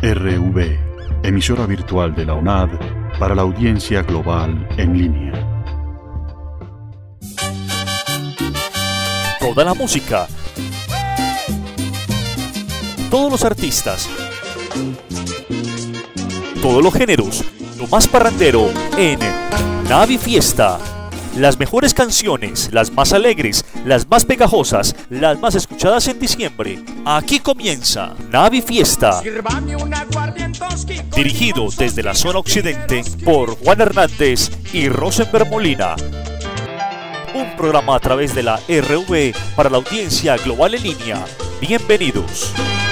RV, emisora virtual de la UNAD para la audiencia global en línea. Toda la música, todos los artistas, todos los géneros, lo más parrandero en Navi Fiesta. Las mejores canciones, las más alegres, las más pegajosas, las más escuchadas en diciembre. Aquí comienza Navi Fiesta. Dirigido desde la zona occidente por Juan Hernández y Rosenberg Molina. Un programa a través de la RV para la audiencia global en línea. Bienvenidos.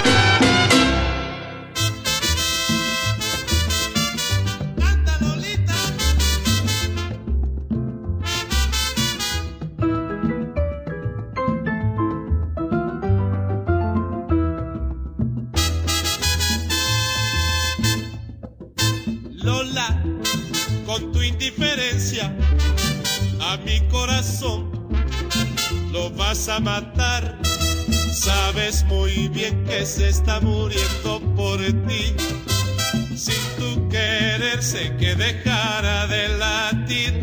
Lola, con tu indiferencia a mi corazón lo vas a matar. Sabes muy bien que se está muriendo por ti. Sin tu querer sé que dejara de latir.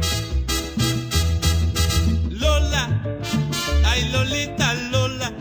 Lola, ay Lolita, Lola,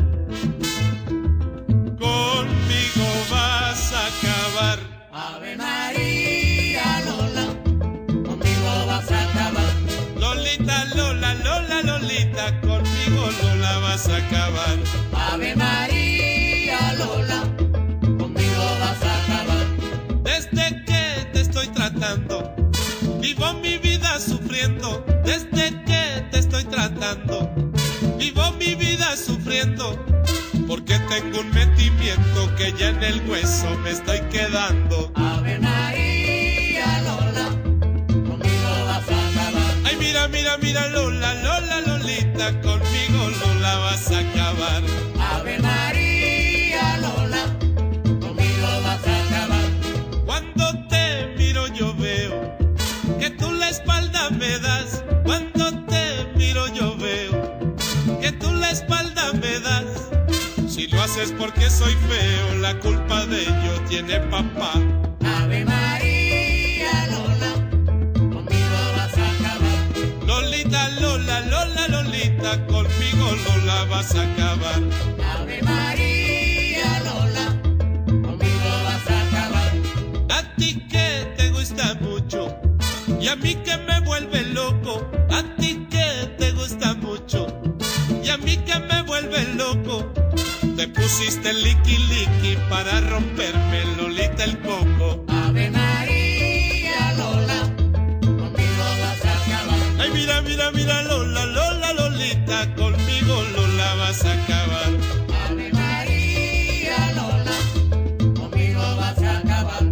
conmigo vas a acabar. Ave María, Lola, conmigo vas a acabar. Lolita, Lola, Lola, Lolita, conmigo Lola vas a acabar. Ave María, Lola, conmigo vas a acabar. Desde que te estoy tratando, vivo mi vida sufriendo. Desde que te estoy tratando, vivo mi vida sufriendo. Porque tengo un metimiento que ya en el hueso me estoy quedando. Ave María, Lola, conmigo vas a acabar. Ay, mira, mira, mira, Lola, Lola, Lolita, conmigo Lola vas a acabar. Ave María, Lola, conmigo vas a acabar. Cuando te miro yo veo que tú la espalda me das. Cuando te miro yo veo que tú la espalda me das. Si lo haces porque soy feo, la culpa de ello tiene papá. Ave María, Lola, conmigo vas a acabar. Lolita, Lola, Lola, Lolita, conmigo Lola vas a acabar. Ave María, Lola, conmigo vas a acabar. A ti que te gusta mucho y a mí que me vuelve loco. A ti que te gusta mucho y a mí que me vuelve loco. Te pusiste liqui liqui para romperme, Lolita, el coco. Ave María, Lola, conmigo vas a acabar. Ay, mira, mira, mira, Lola, Lola, Lolita, conmigo Lola vas a acabar. Ave María, Lola, conmigo vas a acabar.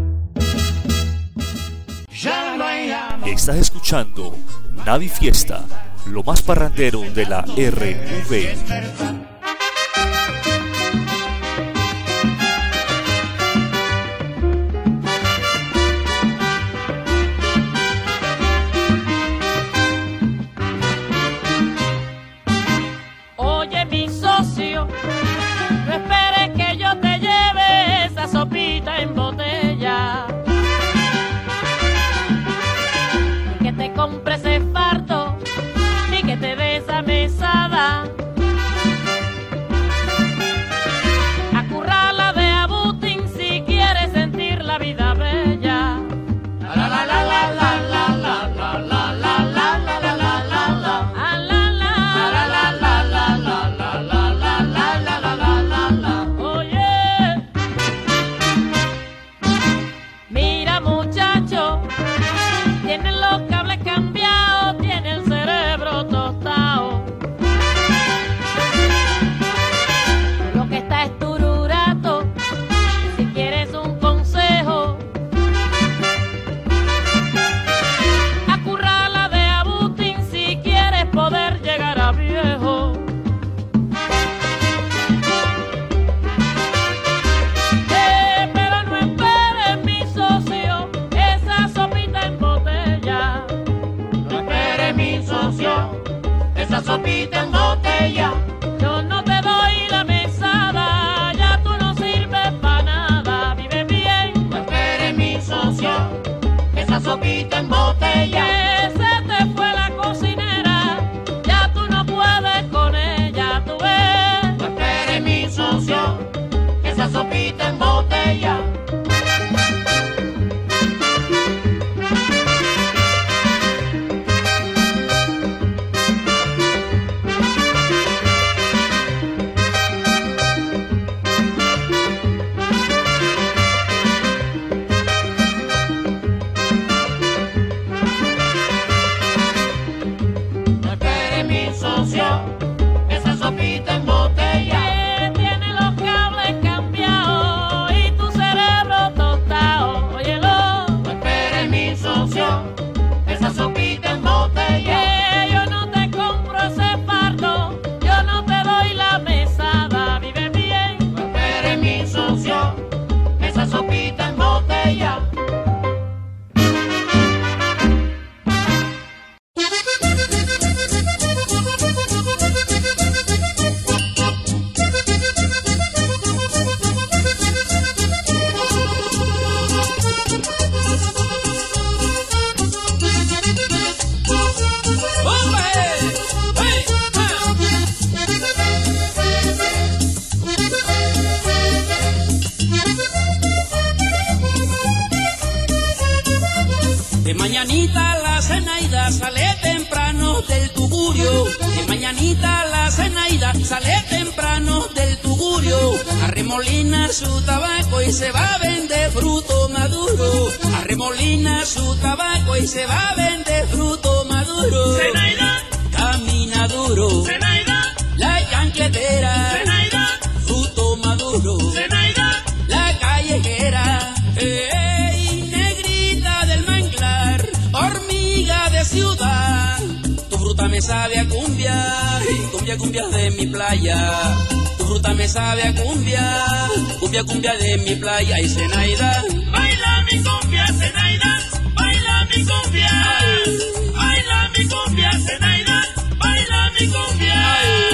Ya no hay amor. Estás escuchando Navi Fiesta, lo más parrandero de la RV. Oye, mi socio, no esperes que yo te lleve esa sopita en botella, ni que te compre ese fardo, ni que te dé esa mesada. botella. Que se te fue la cocinera, ya tú no puedes con ella, tú ves. No esperes, mi socio, que esa sopita en botella. No esperes, mi socio, que esa sopita en botella. Que tiene los cables cambiados y tu cerebro tostado, óyelo. No esperes, mi socio, que esa sopita en botella. Que yo no te compro ese fardo, yo no te doy la mesada, vive bien. No esperes, mi socio, que esa sopita en botella. De mañanita la Zenaida sale temprano del tugurio. De mañanita la Zenaida sale temprano del tugurio. Arremolina su tabaco y se va a vender fruto maduro. Arremolina su tabaco y se va a vender fruto maduro. Zenaida, Camina duro, Zenaida, la chancletera, Zenaida, fruto maduro, Zenaida. la callejera. ¡Ey, negrita del manglar, hormiga de ciudad! Tu fruta me sabe a cumbia, cumbia, cumbia de mi playa. Tu fruta me sabe a cumbia, cumbia, cumbia de mi playa. Y Zenaida, Baila mi cumbia, Zenaida, baila mi cumbia. Baila mi cumbia, Zenaida, baila mi cumbia.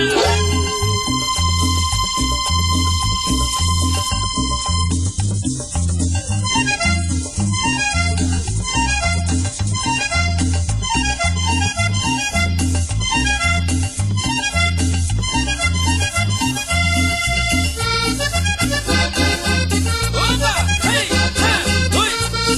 ¡opa! ¡Hey! ¡Ja! ¡Uy!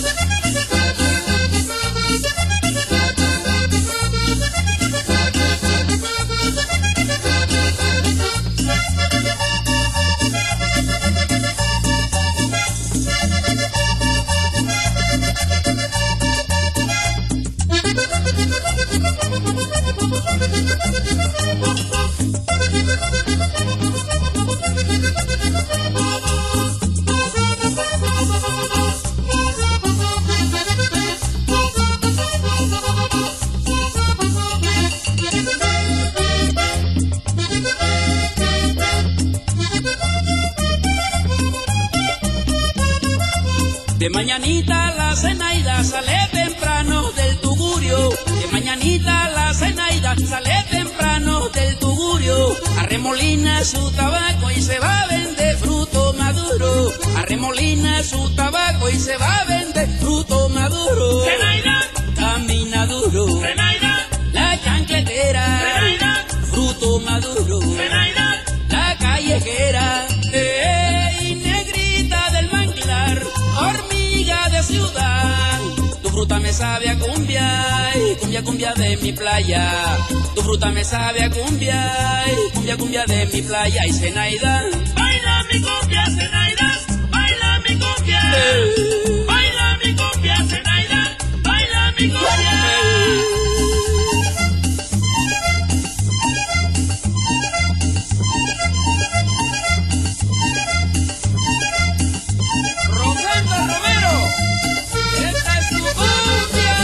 De mañanita la Zenaida sale temprano del tugurio. De mañanita la Zenaida sale temprano del tugurio. Arremolina su tabaco y se va a vender fruto maduro. Arremolina su tabaco y se va a vender fruto maduro. Zenaida, Camina duro, Zenaida, la chancletera, Zenaida, fruto maduro, Zenaida. la callejera. ¡Ey, negrita del manglar, hormiga de ciudad! Tu fruta me sabe a cumbia, cumbia, cumbia de mi playa. Tu fruta me sabe a cumbia, cumbia, cumbia de mi playa. Y Zenaida, Baila mi cumbia, Zenaida, baila mi cumbia. Baila mi cumbia, Zenaida, baila mi cumbia. Rosendo Romero, esta es tu cumbia.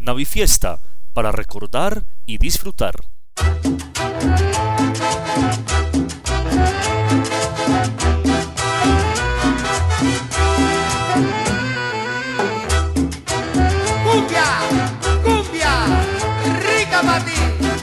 Navifiesta, para recordar y disfrutar. Cumbia, cumbia, rica para ti.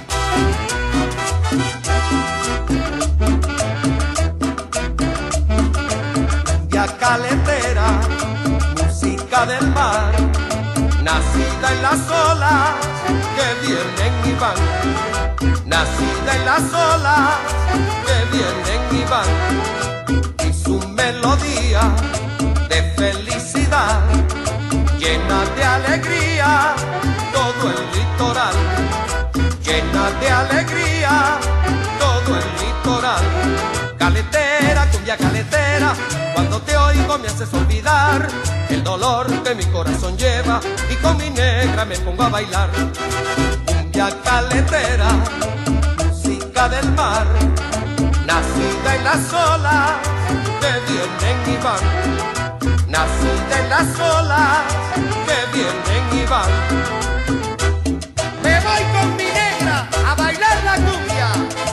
Cumbia caletera, música del mar, nacida en las olas que vienen y van, nacida en las olas que vienen y van, y su melodía de felicidad llena de alegría todo el litoral, llena de alegría todo el litoral. Caletera, cumbia caletera, cuando te oigo me haces olvidar el dolor que mi corazón lleva y con mi negra me pongo a bailar. Cumbia caletera, música del mar, nacida en las olas que vienen y van, nacida en las olas que vienen y van. Me voy con mi negra a bailar la cumbia.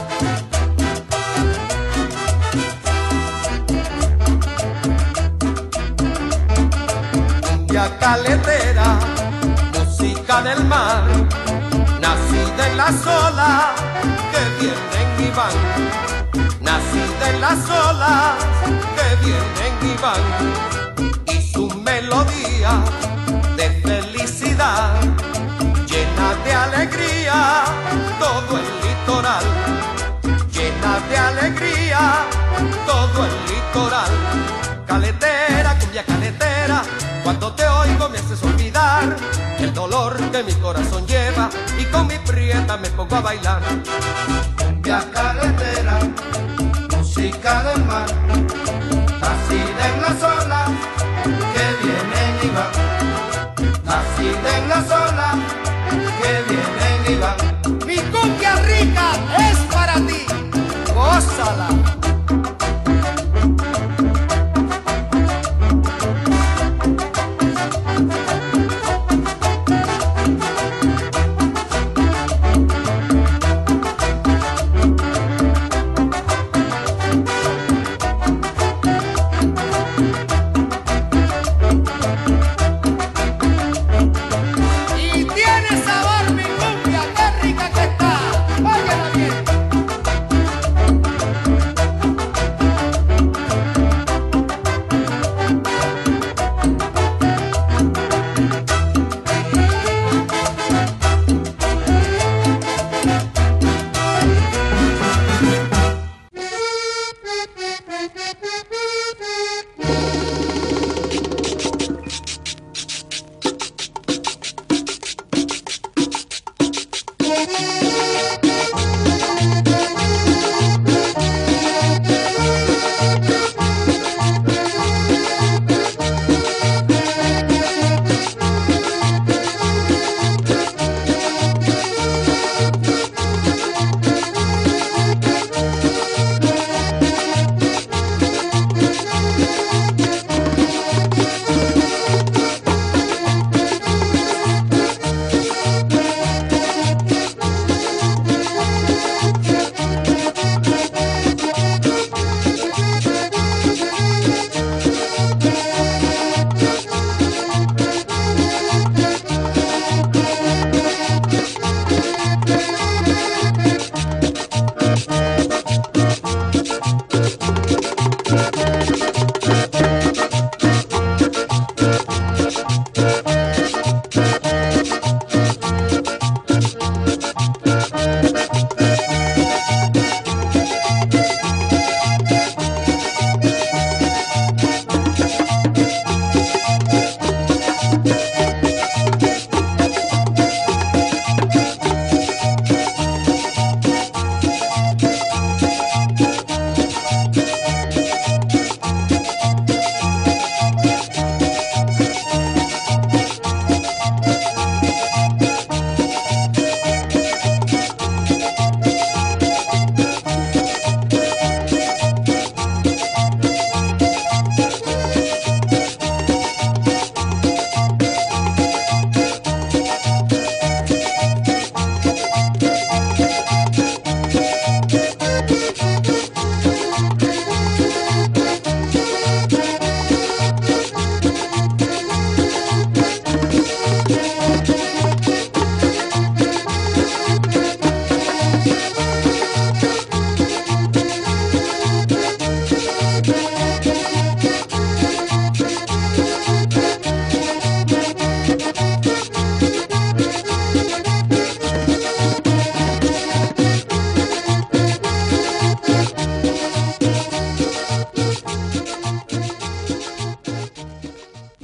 Cumbia caletera, música del mar, nacida en las olas que vienen y van, nacida en las olas que vienen y van, y su melodía de felicidad llena de alegría todo el litoral, llena de alegría todo el litoral. Caletera, cumbia caletera, cuando te oigo me haces olvidar el dolor que mi corazón lleva y con mi prieta me pongo a bailar. Cumbia caletera, música del mar, nacida en las olas que vienen y van, nacida en las olas que vienen y van. Mi cumbia rica es para ti, gózala.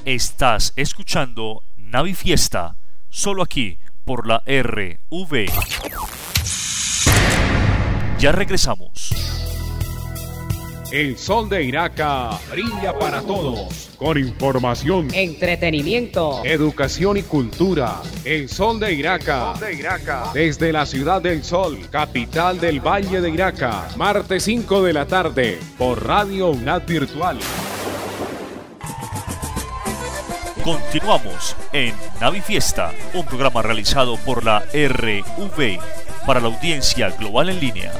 Estás escuchando Navifiesta, solo aquí por la RV. Ya regresamos. El sol de Iraca brilla para todos, con información, entretenimiento, educación y cultura. El sol de Iraca, desde la ciudad del sol, capital del Valle de Iraca, martes 5 de la tarde, por Radio UNAD Virtual. Continuamos en Navifiesta, un programa realizado por la RV para la audiencia global en línea.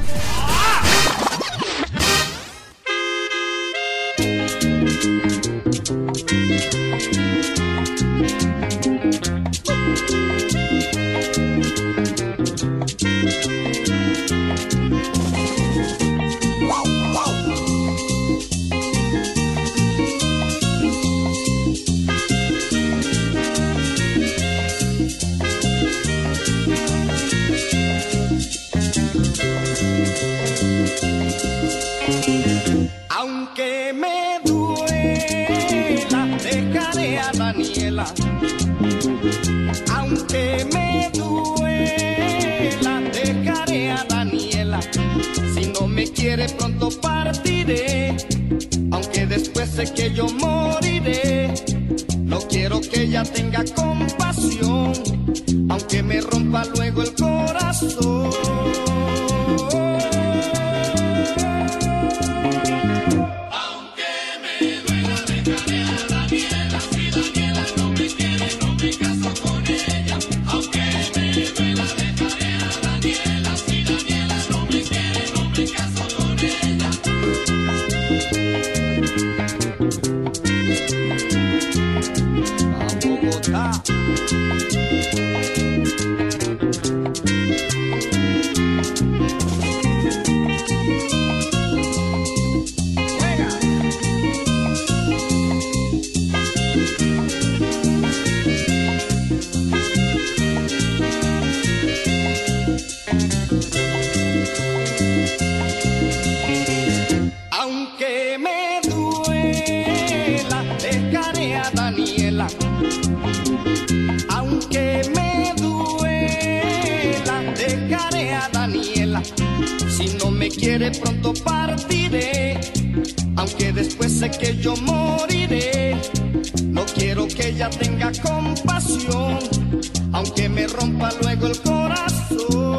Aunque me duela, dejaré a Daniela. Aunque me duela, dejaré a Daniela. Si no me quiere pronto partiré, aunque después sé que yo moriré. No quiero que ella tenga compasión, aunque me rompa luego el corazón. Aunque me duela, dejaré a Daniela. Aunque me duela, dejaré a Daniela. Si no me quiere pronto partiré, aunque después sé que yo moriré. No quiero que ella tenga compasión, aunque me rompa luego el corazón.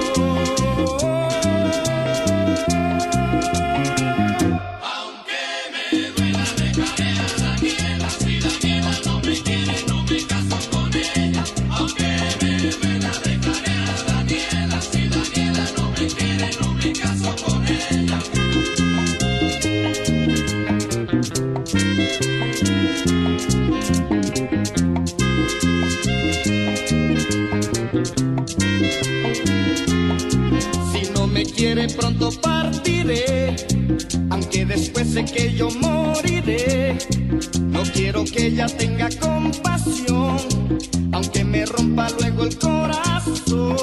Quiere pronto partiré, aunque después sé que yo moriré. No quiero que ella tenga compasión, aunque me rompa luego el corazón.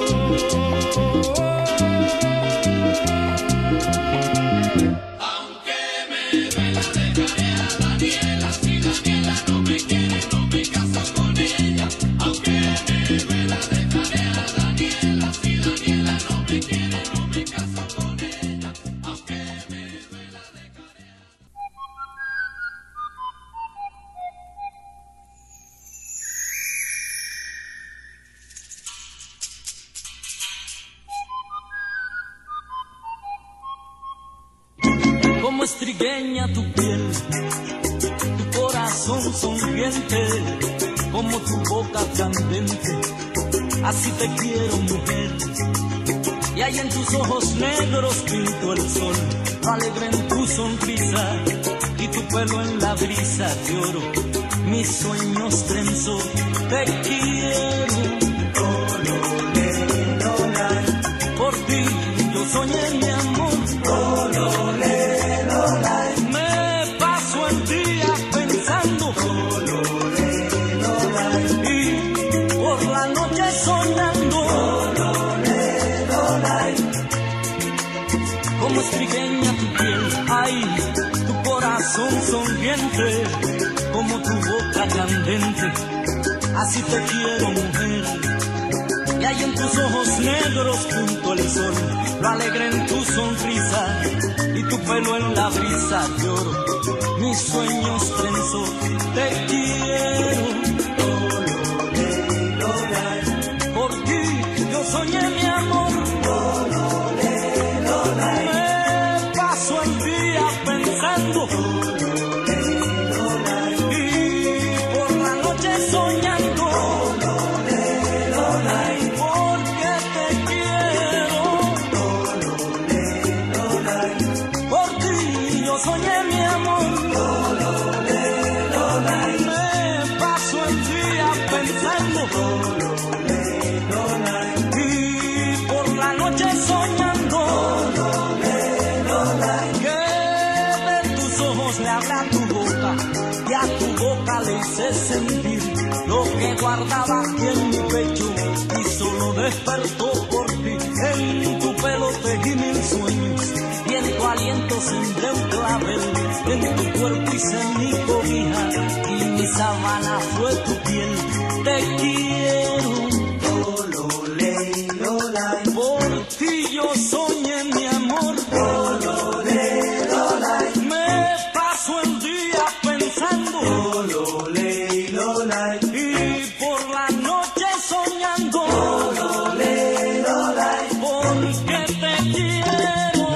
Aunque me duela, dejaré a Daniela. Si Daniela no me quiere, no me caso con ella. Aunque me duela, dejaré a Daniela. Si Daniela no me quiere, no me caso con ella. Aunque me duela, dejaré a... Como es trigueña tu piel, tu corazón sonriente, como tu boca candente, así te quiero, mujer. Y hay en tus ojos negros pinto el sol, alegre en tu sonrisa, y tu pelo en la brisa de oro, mis sueños trenzó, te quiero. Por ti yo soñé mi amor. Me paso el día pensando y por la noche soñando. Como es trigueña tu piel, ay, tu corazón sonriente, como tu boca candente, así te quiero, mujer. Y hay en tus ojos negros junto al sol, lo alegre en tu sonrisa y tu pelo en la brisa de oro. Mis sueños trenzó, te quiero. Por ti yo soñé mi amor. Me paso el día pensando y por la noche soñando. Porque te quiero. Por ti yo soñé mi amor. Me paso el día pensando y por la noche soñando que de tus ojos le habla tu boca y a tu boca le hice sentir lo que guardaba aquí en mi pecho y solo despertó por ti. En tu pelo tejí mil sueños y en tu aliento sembré un clavel. En tu cuerpo hice mi cobija y mi sábana fue tu piel. Te quiero. Por ti yo soñé mi amor. Me paso el día pensando y por la noche soñando. Porque te quiero.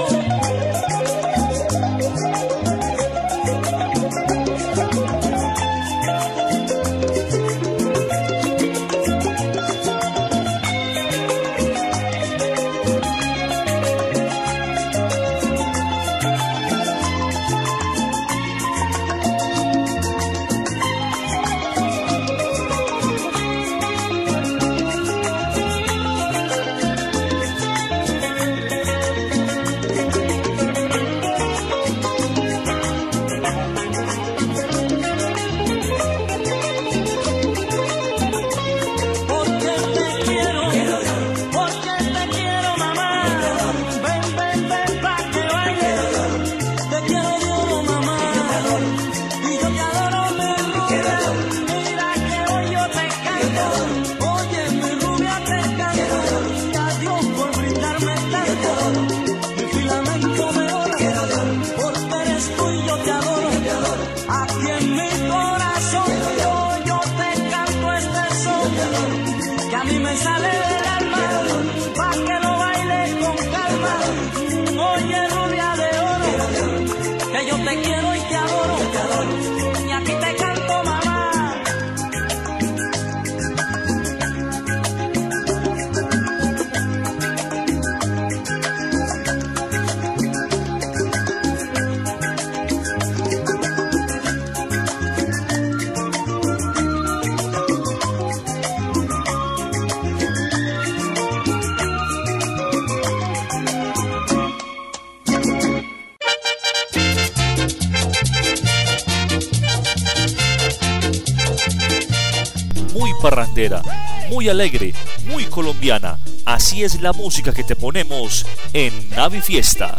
Parrandera, muy alegre, muy colombiana. Así es la música que te ponemos en Navi Fiesta.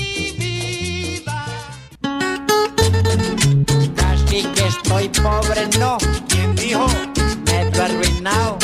Casi que estoy pobre, no. ¿Quién dijo? Medio arruinado.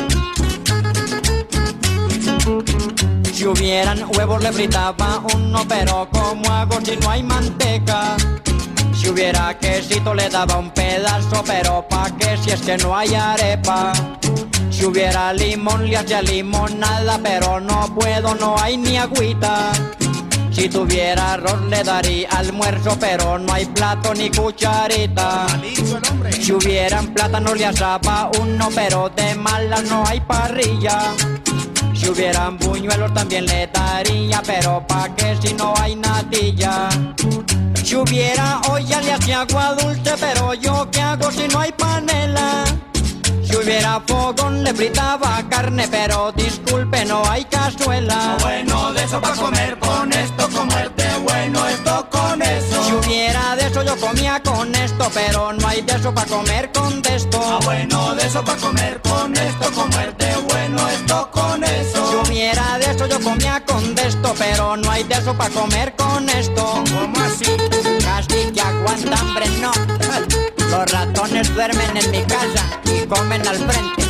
Si hubieran huevos le fritaba uno, pero ¿cómo hago si no hay manteca? Si hubiera quesito le daba un pedazo, pero ¿pa' qué si es que no hay arepa? Si hubiera limón le hacía limonada, pero no puedo, no hay ni agüita. Si tuviera arroz le daría almuerzo, pero no hay plato ni cucharita. Si hubieran plátanos le asaba uno, pero de malas no hay parrilla. Si hubieran buñuelos también le daría, pero ¿pa' qué si no hay natilla? Si hubiera olla le hacía agua dulce, pero ¿yo qué hago si no hay panela? Si hubiera fogón le fritaba carne, pero disculpe, no hay cazuela. Bueno de eso pa' comer con esto, comerte bueno esto con eso. Si hubiera de eso yo comía con esto, pero no hay de eso pa' comer con de esto. Bueno de eso pa' comer con esto, comerte bueno esto con eso. Si hubiera de eso yo comía con de esto, pero no hay de eso pa' comer con esto. ¿Cómo así? Casi que aguanta hambre, no. Los ratones duermen en mi casa y comen al frente.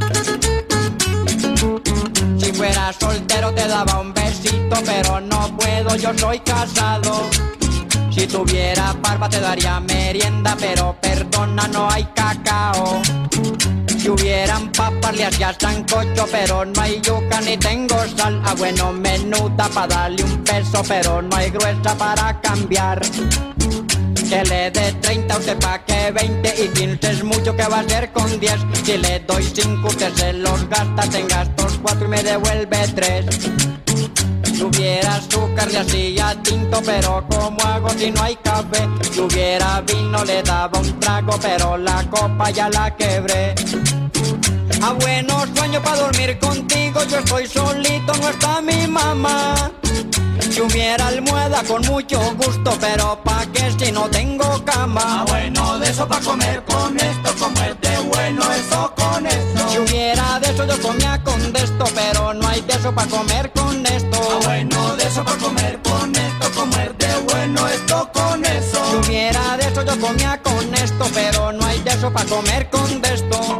Si fuera soltero te daba un besito, pero no puedo, yo soy casado. Si tuviera barba te daría merienda, pero perdona, no hay cacao. Si hubieran papas le hacía sancocho, pero no hay yuca ni tengo sal. Ah, bueno, menuda pa' darle un peso, pero no hay gruesa para cambiar. Que le dé 30 usted pa' que 20 y 15 es mucho, que va a ser con 10. Si le doy 5 usted se los gasta, tenga estos 4 y me devuelve 3. Si hubiera azúcar le hacía tinto, pero ¿cómo hago si no hay café? Si hubiera vino le daba un trago, pero la copa ya la quebré. Ah, bueno, sueño pa' dormir contigo, yo estoy solito, no está mi mamá. Si hubiera almohada con mucho gusto, pero pa' qué si no tengo cama. Ah, bueno, de eso pa' comer con esto, como es de bueno eso con eso. Si hubiera de eso yo comía con de esto, pero no hay de eso pa' comer con esto. Ah, bueno, de eso pa' comer con esto, como es de bueno esto con eso. Si hubiera de eso yo comía con esto, pero no hay de eso pa' comer con de esto.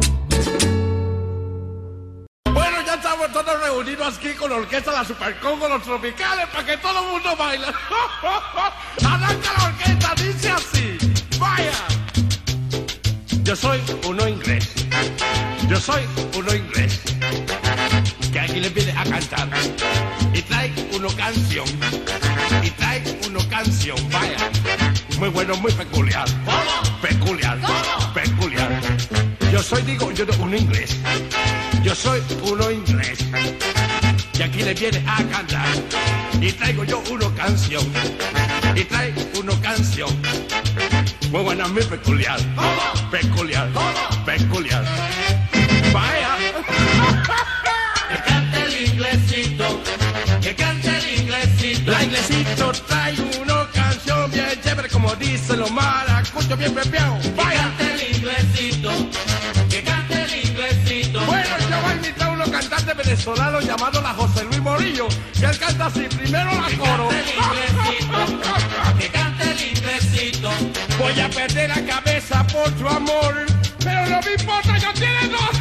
Bueno, ya estamos todos reunidos aquí con la orquesta de la Super Congo, los tropicales, para que todo el mundo baile. Arranca la orquesta, dice así. Vaya. Yo soy uno inglés. Yo soy uno inglés. Que aquí le pide a cantar. Y trae uno canción. Y trae uno canción. Vaya. Muy bueno, muy peculiar. Peculiar. Peculiar. Yo soy, digo, yo no, uno inglés. Yo soy uno inglés. Y aquí le viene a cantar. Y traigo yo uno canción. Y trae uno canción. Muy buena, muy peculiar. Peculiar. Peculiar. Vaya. Que cante el inglesito. Que cante el inglesito. La inglesito trae una canción bien chévere, como dicen los maracuchos, bien pepeado. Vaya. Que cante el inglesito. Que cante el inglesito. Bueno, yo voy a invitar a unos cantantes venezolanos llamados la José Luis Morillo, que él canta así, primero la coro. Que cante el inglesito. Voy a perder la cabeza por tu amor, pero no me importa, yo tiene dos.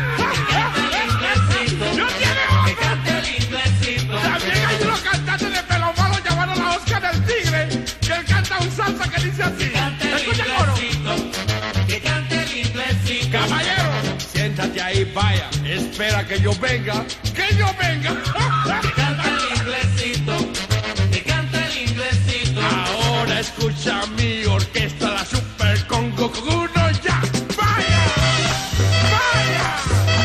Yo tiene dos. Que cante el inglesito. También hay unos cantantes de pelo malo llamados la Oscar del Tigre, que él canta un salsa que dice así. Escucha el coro. Que cante el inglesito. Caballero, siéntate ahí, vaya, espera que yo venga, que yo venga. Que cante el inglesito. Que cante el inglesito. Ahora escucha mi orquesta, la Super Congo, con uno ya. ¡Vaya! ¡Vaya!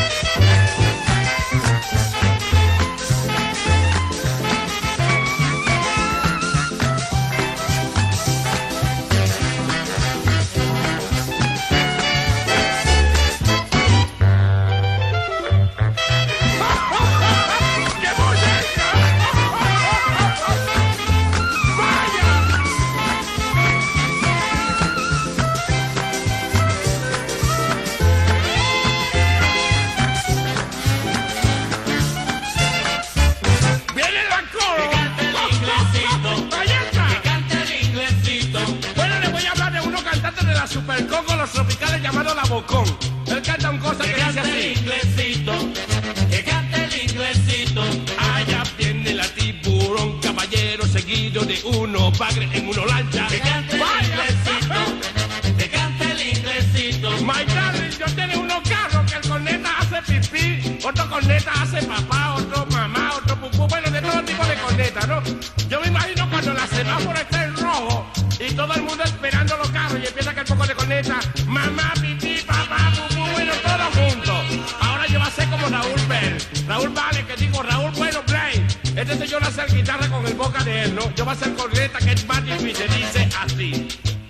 Super Congo, los tropicales llamados La Bocón. Él canta un cosa que dice así. Que cante el inglesito. Allá viene la tiburón, caballero, seguido de uno bagre en uno lancha. Que cante el inglesito. Que cante el inglesito. My darling, yo tengo unos carros que el corneta hace pipí, otro corneta hace papá, otro mamá, otro pupú, bueno, de todo tipo de cornetas, ¿no? Yo me imagino cuando la semáforo está en rojo y todo el mundo esperando los carros y empieza a caer poco de corneta, mamá, pipí, papá, pupú, bueno, todo junto. Ahora yo voy a ser como Raúl Bell. Raúl Vale, que digo, Raúl Bueno Play. Este señor hace guitarra con el boca de él, ¿no? Yo voy a hacer corneta que es más difícil, dice así.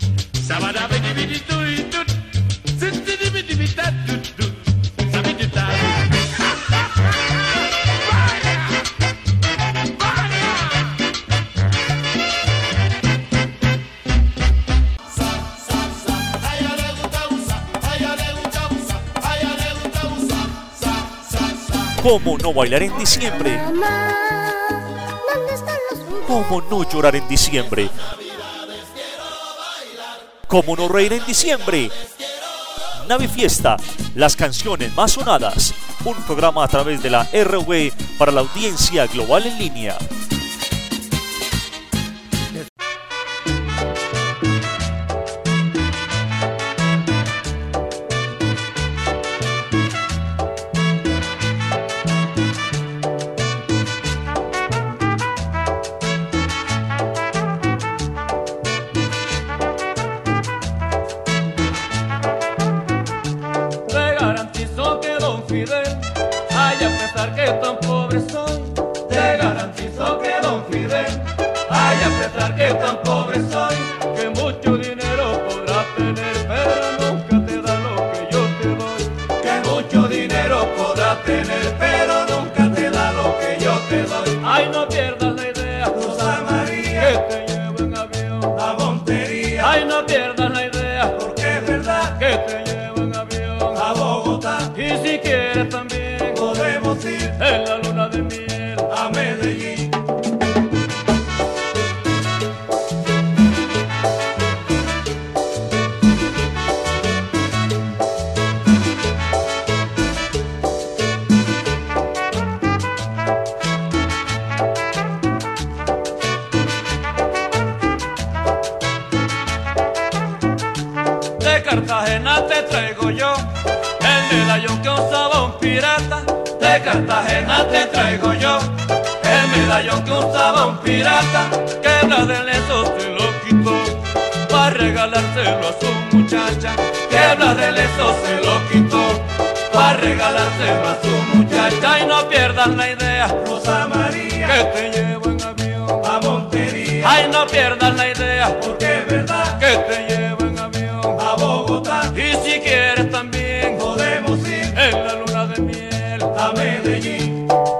¿Cómo no bailar en diciembre? ¿Cómo no llorar en diciembre? ¿Cómo no reír en diciembre? Navi Fiesta, las canciones más sonadas, un programa a través de la RV para la audiencia global en línea. Cartagena te traigo yo el medallón que usaba un pirata. De Cartagena te traigo yo el medallón que usaba un pirata. Que Blas de Lezo se lo quitó para regalárselo a su muchacha. Que Blas de Lezo se lo quitó para regalárselo a su muchacha. Y no pierdas la idea, Rosa María, que te llevo en avión a Montería. Ay, no pierdas la idea, porque es verdad que te llevo en avión a Bogotá. Y si quieres también podemos ir en la luna de miel a Medellín.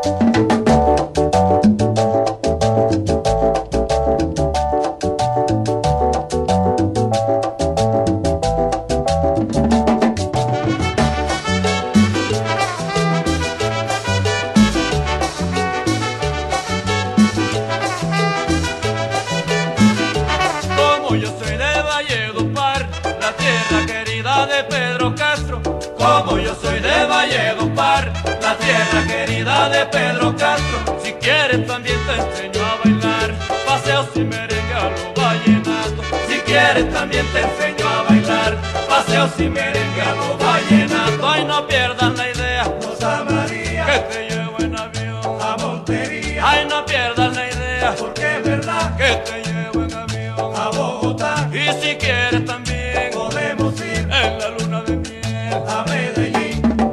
Como yo soy de Valledupar, la tierra querida de Pedro Castro. Si quieres también te enseño a bailar paseos y merengue a lo vallenato. Si quieres también te enseño a bailar paseos y merengue a lo vallenato. Ay, no pierdas la idea, Rosa María, que te llevo en avión a Montería. Ay, no pierdas la idea, porque es verdad que te llevo en avión a Bogotá. Y si quieres también podemos ir en la luna de miel a Medellín.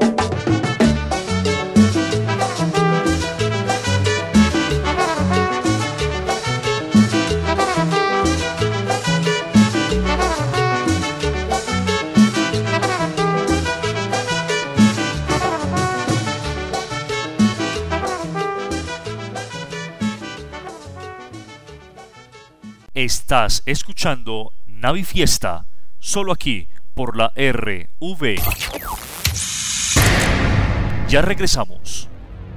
Estás escuchando Navi Fiesta, solo aquí por la RV. Ya regresamos.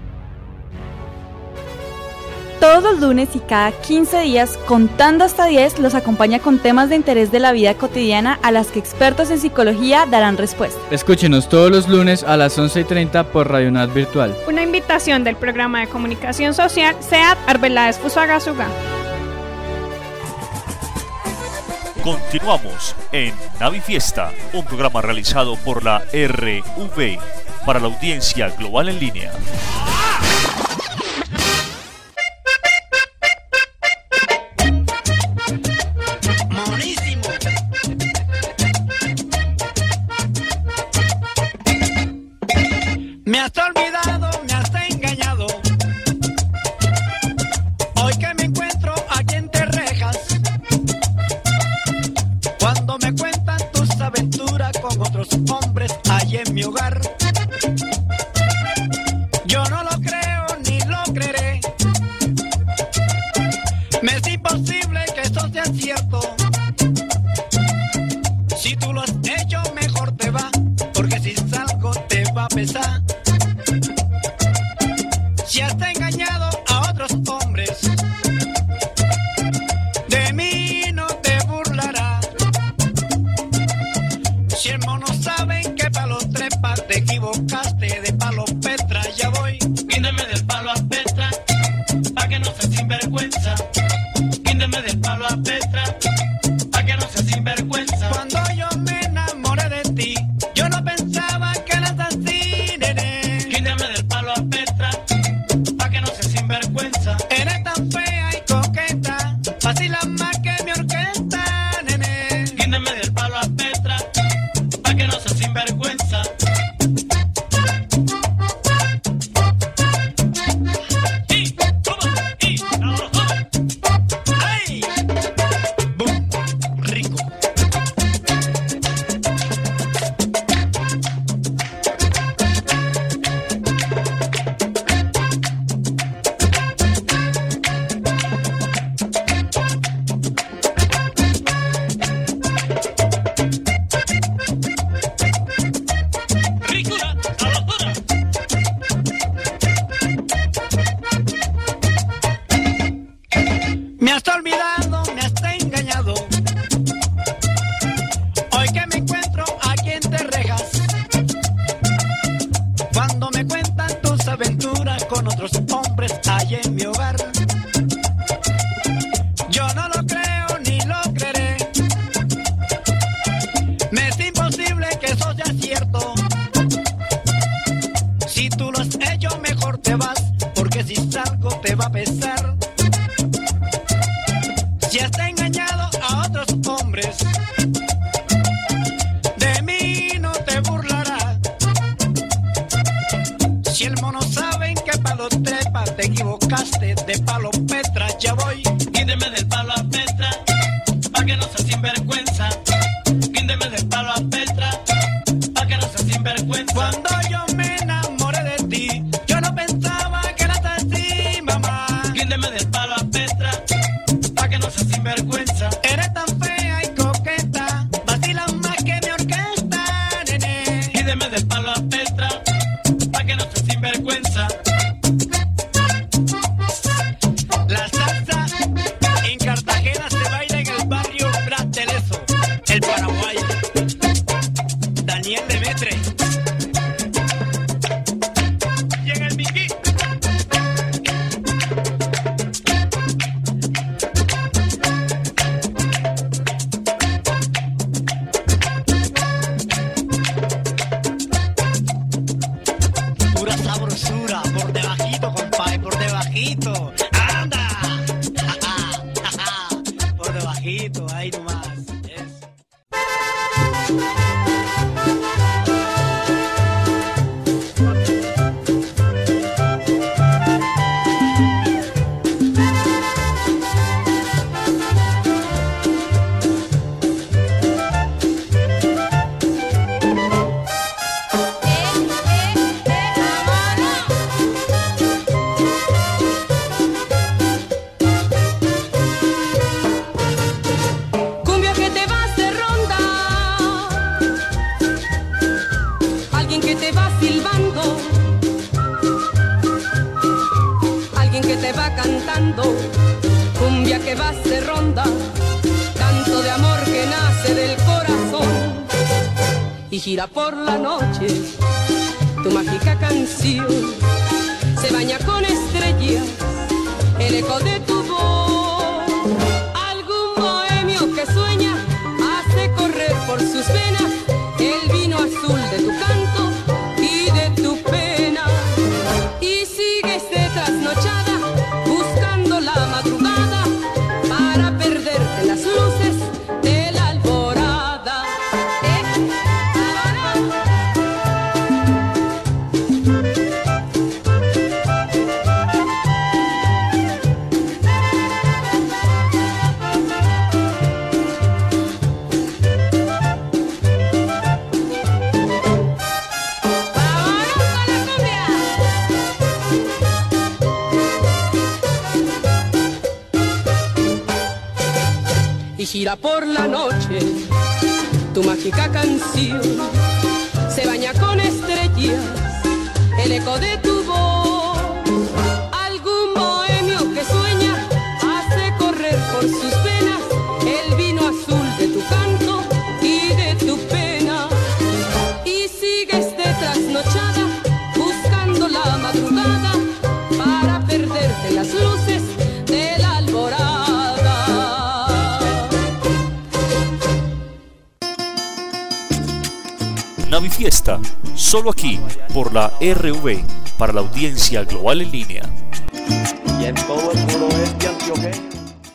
Todos los lunes y cada 15 días, contando hasta 10, los acompaña con temas de interés de la vida cotidiana a las que expertos en psicología darán respuesta. Escúchenos todos los lunes a las 11:30 por Radio UNAD Virtual. Una invitación del programa de comunicación social SEAT Arbeláez Fusagasugá. Continuamos en Navi Fiesta, un programa realizado por la RV para la audiencia global en línea. Monísimo. Me has olvidado, me has engañado. Hoy que me encuentro aquí en Terrejas, cuando me cuentan tus aventuras con otros hombres ahí en mi hogar, yo no lo creo ni lo creeré. Me es imposible que eso sea cierto. Si tú lo has hecho, mejor te va, porque si salgo te va a pesar. Si has engañado a otros hombres, de mí no te burlarás. Si el mono sabe equivocaste de palo Petra, ya voy. Guíndeme del palo a Petra, pa' que no sea sinvergüenza. Guíndeme del palo a Petra, pa' que no sea sinvergüenza. Cuando yo me enamoré de ti, yo no pensaba que eras así, nene. Guíndeme del palo a Petra, pa' que no sea sinvergüenza. Eres tan fea y coqueta, vacila más que mi orquesta, nene. Guíndeme del palo a Petra, pa' que no sea sinvergüenza. Me has olvidado, me has engañado. Hoy que me encuentro aquí en Terrejas, cuando me cuentan tus aventuras con otros hombres allá en mi hogar, yo no lo creo ni lo creeré. Me es imposible que eso sea cierto. Si tú lo has hecho, mejor te vas, porque si salgo te va a pesar. Si has engañado a otros hombres, de mí no te burlarás. Si el mono sabe en qué palo trepa, te equivocaste de palo Petra, ya voy. Guíndeme del palo a Petra, pa' que no sea sinvergüenza. Guíndeme del palo a Petra, pa' que no sea sinvergüenza. Cuando yo me enamoré de ti, yo no pensaba que eras así, mamá. Guíndeme del palo a Petra, pa' que no sea sinvergüenza. Eres tan fea y coqueta, vacilas más que mi orquesta, nene. Guíndeme del palo a Petra, pa' que no sea sinvergüenza. La salsa en Cartagena se baila en el barrio Brasteleso, el Paraguay. Daniel Demetre. Y en el Miquí. Pura sabrosura, por debajito, compadre, por debajito. ¡Anda! Por debajito, ahí nomás. Eso. Cumbia que te vas de ronda, alguien que te va silbando, alguien que te va cantando. Cumbia que vas de ronda, canto de amor que nace del corazón y gira por la noche. Tu mágica canción se baña con estrellas, el eco de tu voz. Algún bohemio que sueña hace correr por sus venas el vino azul de tu canto y de tu pena. Y sigues de trasnochada buscando la madrugada para perderte en las luces de la alborada. Y gira por la noche tu mágica canción, se baña con estrellas el eco de tu voz. Algún bohemio que sueña hace correr por sus venas el vino azul de tu canto y de tu pena. Y sigues de trasnochada Fiesta, solo aquí por la RV, para la audiencia global en línea. Y en todo el suroeste antioqueño.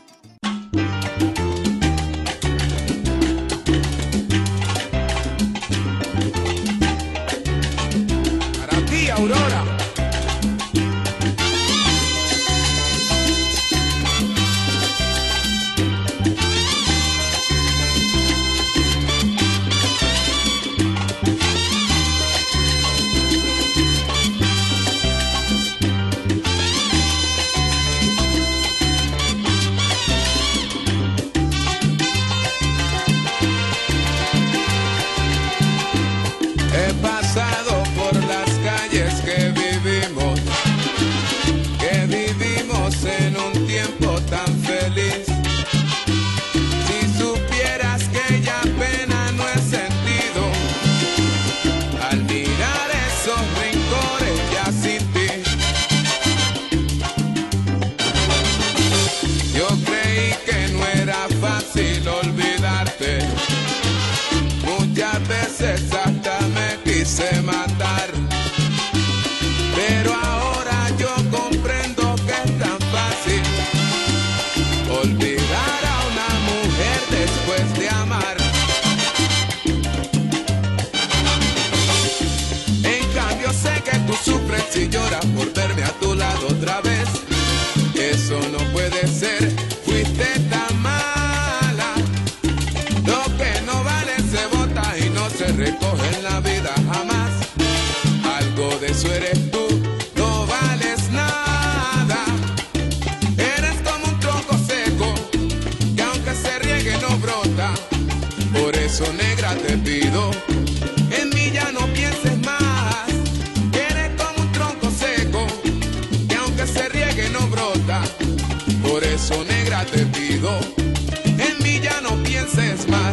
Para ti, Aurora. He pasado por las calles que vivimos en un tiempo tan feliz. Si supieras que ya pena no he sentido al mirar esos rincones ya sin ti. Yo creí que no era fácil olvidarte. Muchas veces hasta me quise matar, pero ahora yo comprendo que es tan fácil olvidar a una mujer después de amar. En cambio sé que tú sufres y lloras por verme a tu lado otra vez. Eso no puede ser, fuiste tan mala. Lo que no vale se bota y no se recoge en la vida jamás. Algo de eso eres tú, no vales nada. Eres como un tronco seco, que aunque se riegue no brota. Por eso, negra, te pido, en mí ya no pienses más. Eres como un tronco seco, que aunque se riegue no brota. Por eso, negra, te pido, en mí ya no pienses más.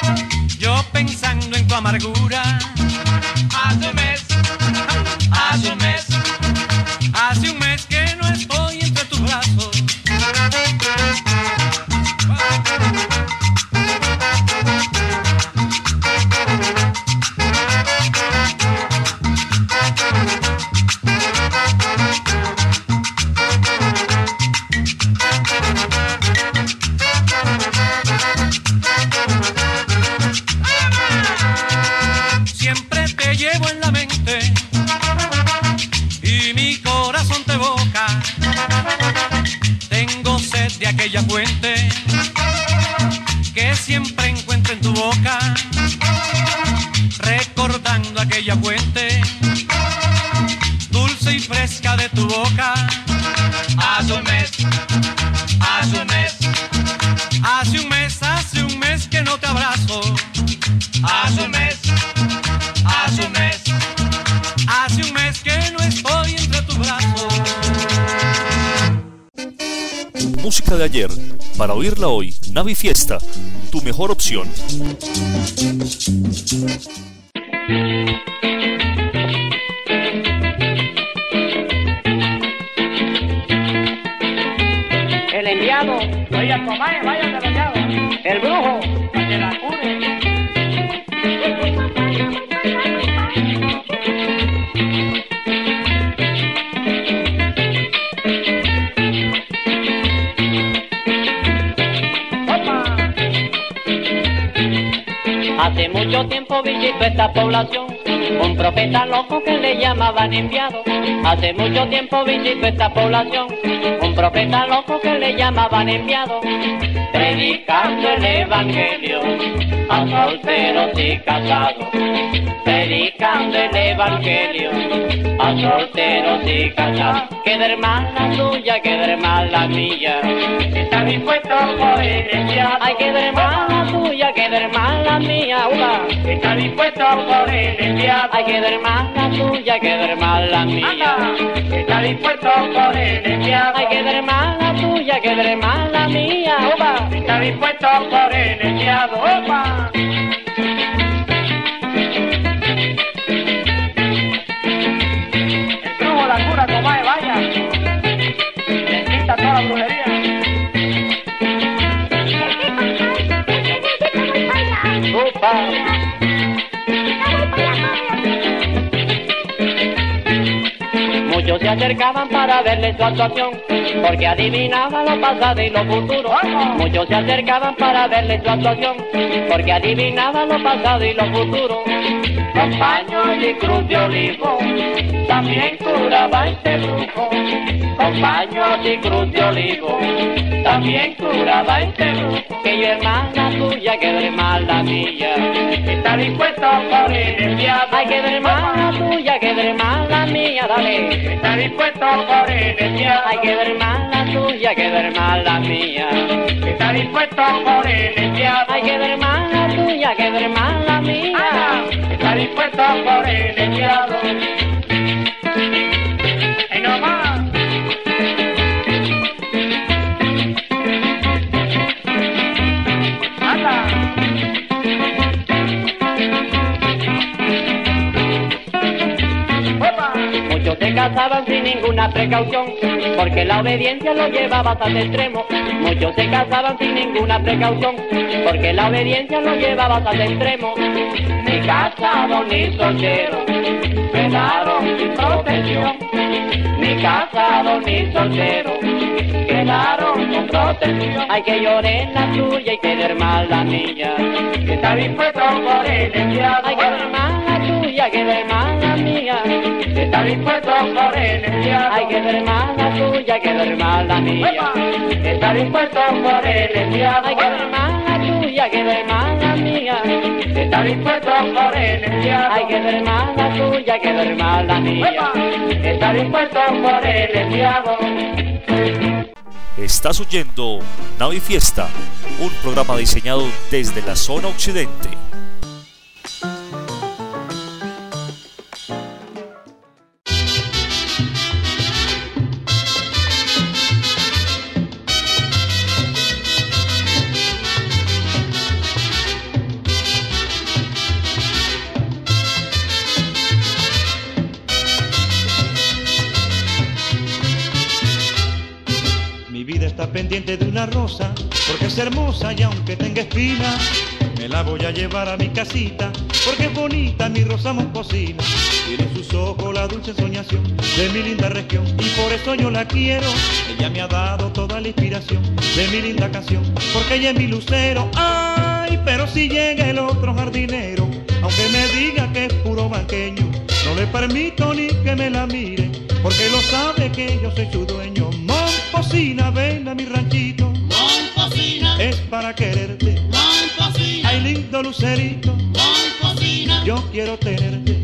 yo pensando en tu amargura. Hace un mes, hace un mes, hace un mes que no estoy entre tus brazos. Siempre te llevo en la mente y mi corazón te evoca. Tengo sed de aquella fuente que siempre encuentro en tu boca, recordando aquella fuente dulce y fresca de tu boca. Hace un mes, hace un mes, hace un mes, hace un mes que no te abrazo. Hace un mes, hace un mes, hace un mes que no estoy entre tus brazos. Música de ayer, para oírla hoy, Navi Fiesta, tu mejor opción. El enviado, vaya Tomás, vaya del enviado. El brujo, para que la cure. Hace mucho tiempo visitó esta población un profeta loco que le llamaban enviado. Hace mucho tiempo visitó esta población un profeta loco que le llamaban enviado, predicando el evangelio a solteros y casados, predicando el evangelio a solteros y casados. Que de hermana tuya, que de hermana mía, está dispuesto por el enviado. Ay, que de hermana tuya, que de hermana mía, está dispuesto por el enviado. Ay, que de hermana tuya, que de hermana mía, está dispuesto por el enviado. Ay, que de hermana tuya, que de hermana mía, está dispuesto por el enviado. ¡Opa! El brujo la cura, Tomás, vaya. Le quita toda la brujería. ¡Opa! Muchos se acercaban para verle su actuación, porque adivinaban lo pasado y lo futuro. Muchos se acercaban para verle su actuación, porque adivinaban lo pasado y lo futuro. Con paños y cruz de olivo, también curaba este brujo. Con paños y cruz de olivo, también curaba este brujo. Que yo hermana tuya, que de hermana mía, está dispuesto por el enviado. Ay, que de hermana tuya, que de hermana mía, dale. Está dispuesto por el enviado. Ay, que de hermana tuya, que de hermana mía, está dispuesto por el enviado. Ay, que de hermana tuya, que de hermana mía, está dispuesto por el enviado. ¡Ay, no más! ¡Anda! Muchos se casaban sin ninguna precaución, porque la obediencia lo llevaba hasta el extremo. Muchos se casaban sin ninguna precaución, porque la obediencia lo llevaba hasta el extremo. Ni casado ni soltero quedaron sin protección. Ni casado ni soltero quedaron sin protección. Hay que llorar la tuya y que dermar la mía, que está dispuesto por el enviado. Hay que dermar la tuya, que dermar la mía, que está dispuesto por el enviado. Hay que dermar la tuya, que dermar la mía, que está dispuesto por el enviado. Hay que dermar la tuya, que dermar la mía, que está dispuesto por el enviado. Hay que dermar la tuya, que dermar la mía, que está dispuesto por el enviado. Estás oyendo Navi Fiesta, un programa diseñado desde la zona occidente. pendiente de una rosa, porque es hermosa y aunque tenga espinas, me la voy a llevar a mi casita, porque es bonita mi rosa moscosina. Tiene en sus ojos la dulce soñación de mi linda región, y por eso yo la quiero. Ella me ha dado toda la inspiración de mi linda canción, porque ella es mi lucero. Ay, pero si llega el otro jardinero, aunque me diga que es puro banqueño, no le permito ni que me la mire, porque lo sabe que yo soy su dueño. Momposina, ven a mi ranchito, Momposina, es para quererte. Momposina, ay lindo lucerito, Momposina, yo quiero tenerte.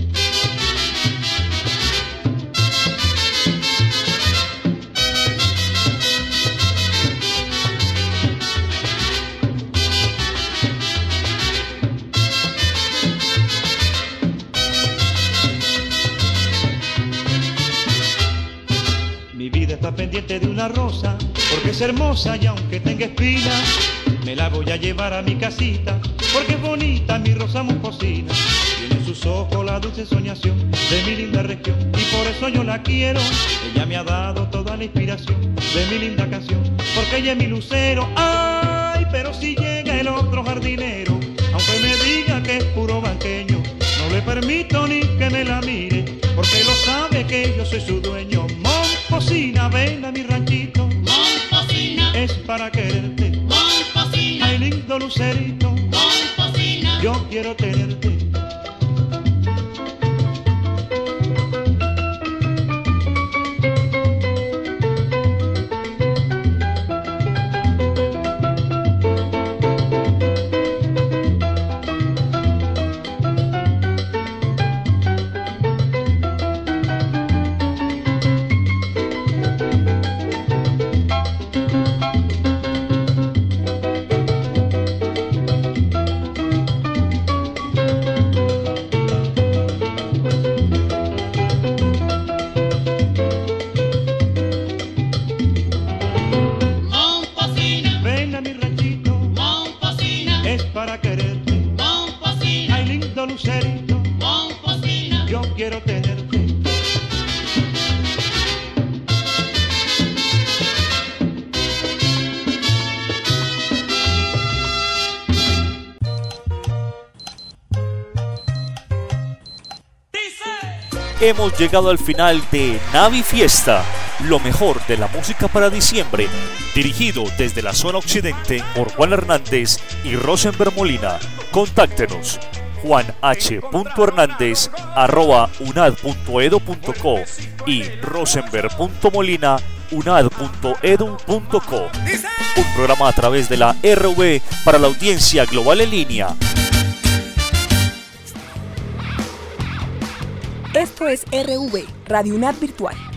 Está pendiente de una rosa, porque es hermosa y aunque tenga espinas, me la voy a llevar a mi casita, porque es bonita mi rosa moscosina. Tiene en sus ojos la dulce soñación de mi linda región, y por eso yo la quiero. Ella me ha dado toda la inspiración de mi linda canción, porque ella es mi lucero. Ay, pero si llega el otro jardinero, aunque me diga que es puro banqueño, no le permito ni que me la mire, porque lo sabe que yo soy su dueño. Momposina, ven a mi ranchito, Momposina, es para quererte. Momposina, ay lindo lucerito, Momposina, yo quiero tenerte. Hemos llegado al final de Navi Fiesta, lo mejor de la música para diciembre, dirigido desde la zona occidente por Juan Hernández y Rosenberg Molina. Contáctenos juanh.hernandez@unad.edu.co y rosenberg.molina@unad.edu.co. Un programa a través de la RV para la audiencia global en línea. Esto es RV, Radio UNAD Virtual.